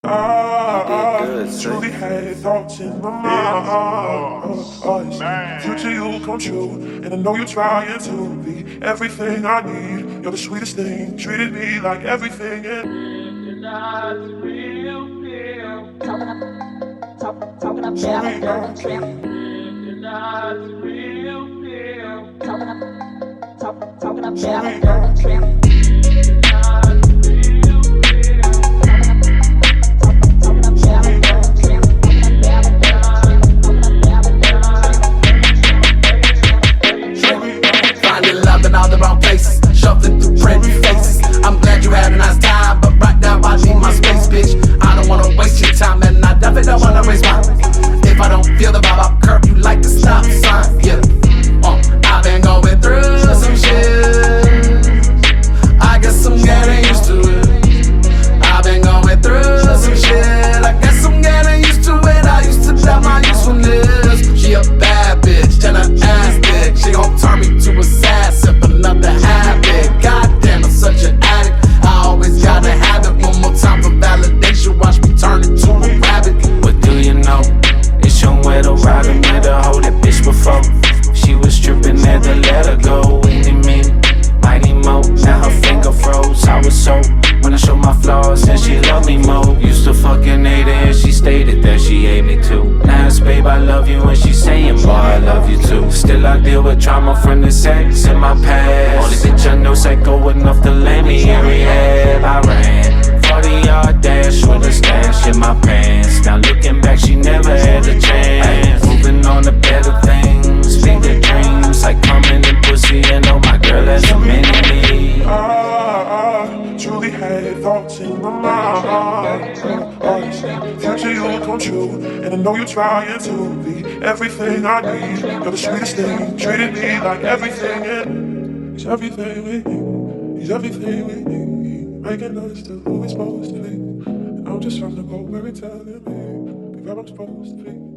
Truly had thoughts in my mind. Future you come true, and I know you're trying to be everything I need. You're the sweetest thing, treated me like everything. And I feel talking up shit, dirty trip. And I feel talking up shit, dirty trip. All the wrong places, shuffling through pretty faces. I'm glad you had a nice time, but right now I need my space, bitch. I don't wanna waste your time, and I definitely don't wanna waste mine. If I don't feel the vibe, I'll curb you like the stop sign. Yeah, I've been going through some shit. I guess I'm getting used to it. I've been going through some shit. I guess I'm getting used to it. I used to doubt my usefulness. She a bad bitch and an ass bitch. She gon' turn me to a sad sip. Another habit, goddamn, I'm such an addict. I always gotta have it. One more time for validation. Watch me turn into a rabbit. But do you know it's your way to ride and let her hold that bitch before? She was tripping, had to let her go. Any minute, mighty mo. Now her finger froze. I was so when I showed my flaws and she loved me more. Used to fucking hate her and she stated that she hate me too. Now it's babe I love you and she saying boy I love you too. Still I deal with trauma from the sex in my past. Only bitch I know psycho enough to lay me in rehab. I ran 40-yard dash with a stash in my pants. Now looking back she never had a chance. Moving on to better things, bigger dreams like coming in pussy and oh my girl that's a mini-me. Truly had thoughts in my mind. Future you come true, and I know you're trying to be everything I need. You're the sweetest thing, treated me like everything. And he's everything we need. He's everything we need. Making us to who we're supposed to be. And I'm just trying to go where it's telling me, be where I'm supposed to be.